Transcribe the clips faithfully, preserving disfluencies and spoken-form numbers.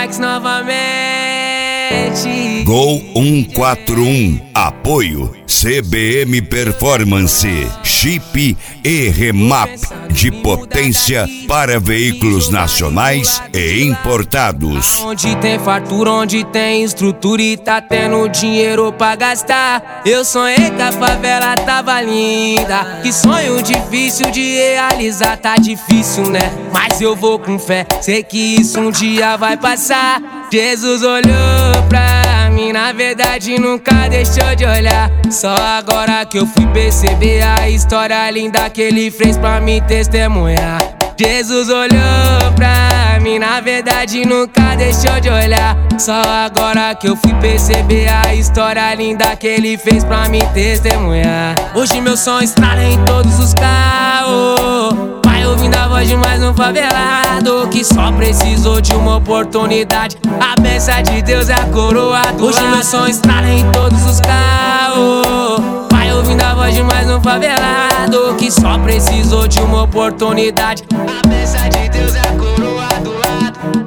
Max novamente. Gol cento e quarenta e um. Apoio C B M Performance, chip e remap de potência para veículos nacionais e importados. Onde tem fartura, onde tem estrutura e tá tendo dinheiro pra gastar. Eu sonhei que a favela tava linda, que sonho difícil de realizar. Tá difícil, né? Mas eu vou com fé, sei que isso um dia vai passar. Jesus olhou pra mim, na verdade nunca deixou de olhar. Só agora que eu fui perceber a história linda que ele fez pra me testemunhar. Jesus olhou pra mim, na verdade nunca deixou de olhar. Só agora que eu fui perceber a história linda que ele fez pra me testemunhar. Hoje meu som estrala em todos os carros, vai ouvindo a voz de mais um favelado que só precisou de uma oportunidade. A bênção de Deus é a coroa do Hoje lado. Meu som estrala em todos os carros, vai ouvindo a voz de mais um favelado que só precisou de uma oportunidade. A bênção de Deus é a coroa do lado.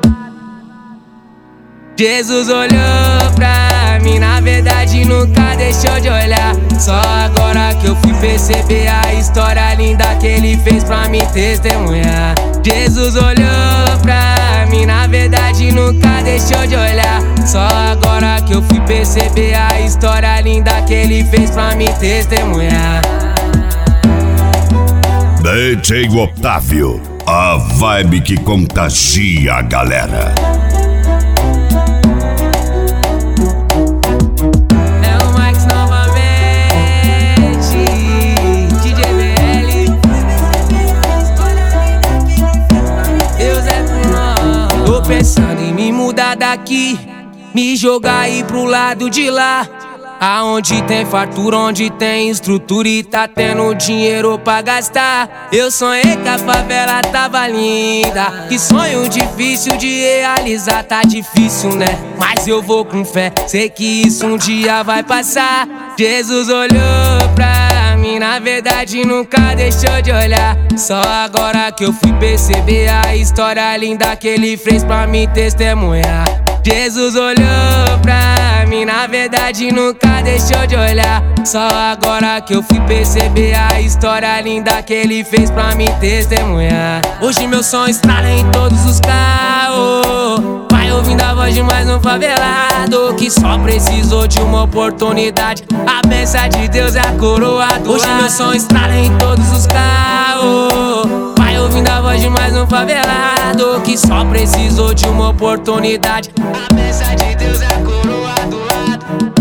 Jesus olhou pra mim, na verdade nunca deixou de olhar. Só agora que eu fui perceber a história linda que ele fez pra me testemunhar. Jesus olhou pra mim, na verdade nunca deixou de olhar. Só agora que eu fui perceber a história linda que ele fez pra me testemunhar. D J Otávio, a vibe que contagia a galera. Pensando em me mudar daqui, me jogar aí pro lado de lá, aonde tem fartura, onde tem estrutura e tá tendo dinheiro pra gastar. Eu sonhei que a favela tava linda, que sonho difícil de realizar. Tá difícil, né? Mas eu vou com fé, sei que isso um dia vai passar. Jesus olhou pra mim, na verdade nunca deixou de olhar. Só agora que eu fui perceber a história linda que ele fez pra me testemunhar. Jesus olhou pra mim, na verdade nunca deixou de olhar. Só agora que eu fui perceber a história linda que ele fez pra me testemunhar. Hoje meu som estrala em todos os carros, vai ouvindo a voz de mais um favelado que só precisou de uma oportunidade. A bênção de Deus é a coroa do Hoje lado. Meu som estrala em todos os carros, vai ouvindo a voz de mais um favelado que só precisou de uma oportunidade. A bênção de Deus é a coroa do lado.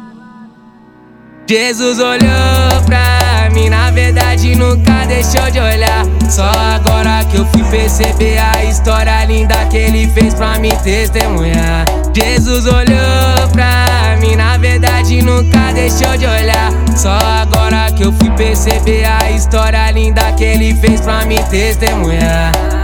Jesus olhou pra mim, na verdade nunca deixou de olhar. Só agora que eu fui perceber a história linda que ele fez pra me testemunhar. Jesus olhou pra mim, na verdade nunca deixou de olhar. Só agora que eu fui perceber a história linda que ele fez pra me testemunhar.